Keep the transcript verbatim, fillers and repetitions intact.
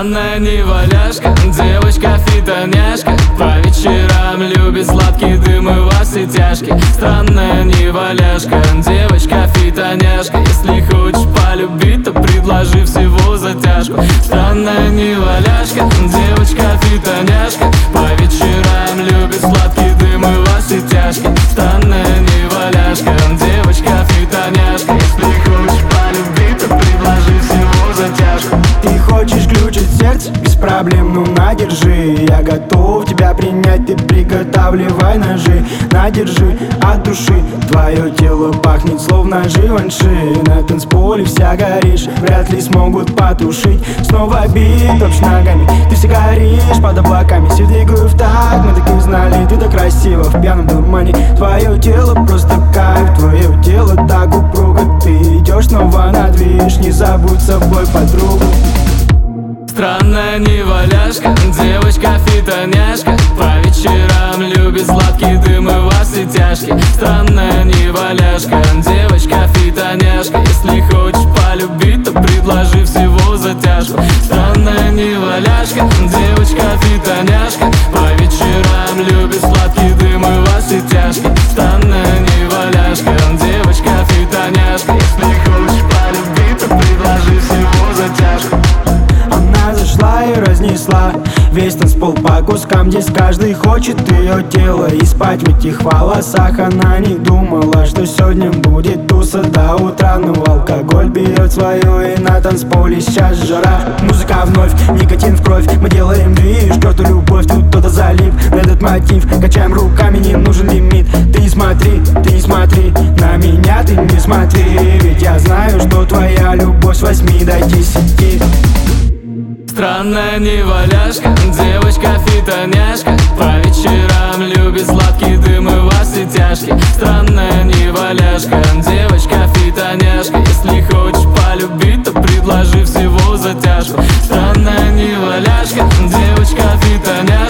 Странная неваляшка, девочка-фитоняшка, по вечерам любит сладкий дым и во все тяжкие. Странная неваляшка, девочка-фитоняшка, если хочешь полюбить, то предложи всего затяжку. Странная неваляшка, девочка-фитоняшка, по вечерам любит сладкий дым и во все тяжкие. Странная неваляшка, девочка-фитоняшка, если хочешь полюбить, то предложи всего затяжку. Ты хочешь ключ от сердца? Без проблем, ну на, держи. Я готов тебя принять, ты приготавливай ножи. На, держи от души. Твое тело пахнет словно живанши. На танцполе вся горишь, вряд ли смогут потушить. Снова бит, топчешь ногами, ты все горишь под облаками. Все двигаю в такт, мы так и знали. Ты так красиво в пьяном тумане. Твое тело просто кайф, твое тело так упруго. Ты идешь снова на движ, не забудь с собой подругу. Странная неваляшка, девочка-фитоняшка, по вечерам любит сладкий дым и во все тяжкие. Странная неваляшка, девочка-фитоняшка, если хочешь полюбить, то предложи всего затяжку. Странная неваляшка, девочка-фитоняшка, по вечерам любит сладкий дым и во все тяжкие. Странная неваляшка, девочка-фитоняшка, если хочешь полюбить, то предложи всего затяжку. Она зашла и разнесла весь танцпол по кускам. Здесь каждый хочет ее тело и спать в этих волосах. Она не думала, что сегодня будет туса до утра, но алкоголь берет свое, и на танцполе сейчас жара. Музыка вновь, никотин в кровь, мы делаем движ, к черту любовь, тут кто-то залип на этот мотив. Качаем руками, не нужен лимит. Ты не смотри, ты не смотри на меня, ты не смотри, ведь я знаю, что твоя любовь с восьми до десяти. Странная неваляшка, девочка-фитоняшка, по вечерам любит сладкий дым и во все тяжкие. Странная неваляшка, девочка-фитоняшка, если хочешь полюбить, то предложи всего затяжку. Странная неваляшка, девочка-фитоняшка.